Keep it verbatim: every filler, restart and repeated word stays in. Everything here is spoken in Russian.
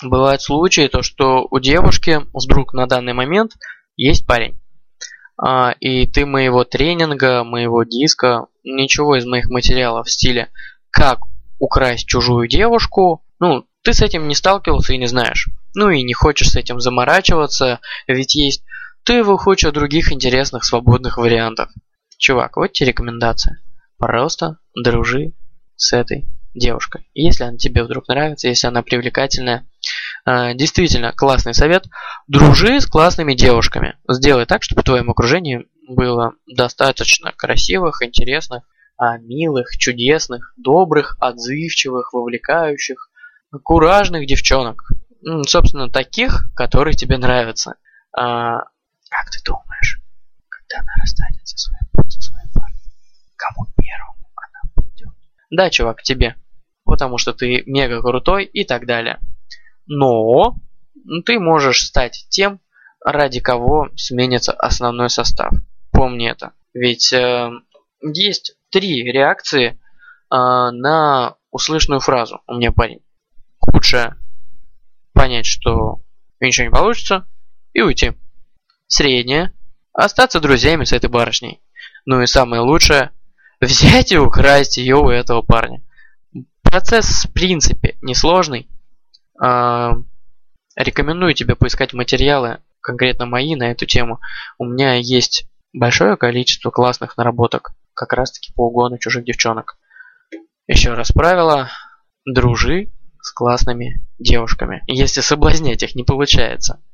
бывают случаи, то что у девушки вдруг на данный момент есть парень. А, и ты моего тренинга, моего диска, ничего из моих материалов в стиле «как украсть чужую девушку», ну, ты с этим не сталкивался и не знаешь. Ну и не хочешь с этим заморачиваться, ведь есть тысяча куча других интересных свободных вариантов. Чувак, вот тебе рекомендация. Просто дружи с этой девушкой. Если она тебе вдруг нравится, если она привлекательная, э, действительно классный совет. Дружи с классными девушками. Сделай так, чтобы в твоем окружении было достаточно красивых, интересных, э, милых, чудесных, добрых, отзывчивых, вовлекающих, куражных девчонок. Ну, собственно, таких, которые тебе нравятся. А, как ты думаешь, когда она расстанется со своим, со своим парнем, кому первому она пойдет? Да, чувак, тебе. Потому что ты мега крутой и так далее. Но ты можешь стать тем, ради кого сменится основной состав. Помни это. Ведь э, есть три реакции э, на услышанную фразу «у меня парень». Худшая – понять, что ничего не получится, и уйти. Средняя – остаться друзьями с этой барышней. Ну и самое лучшее – взять и украсть ее у этого парня. Процесс, в принципе, несложный. А, рекомендую тебе поискать материалы, конкретно мои, на эту тему. У меня есть большое количество классных наработок, как раз таки по угону чужих девчонок. Еще раз правило – дружи с классными девушками, если соблазнять их не получается.